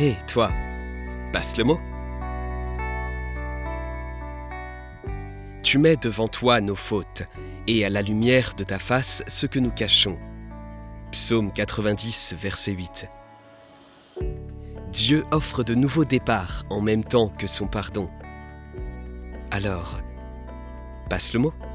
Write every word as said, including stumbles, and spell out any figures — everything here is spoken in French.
Hé, toi, passe le mot. Tu mets devant toi nos fautes, et à la lumière de ta face ce que nous cachons. Psaume quatre-vingt-dix, verset huit. Dieu offre de nouveaux départs en même temps que son pardon. Alors, passe le mot.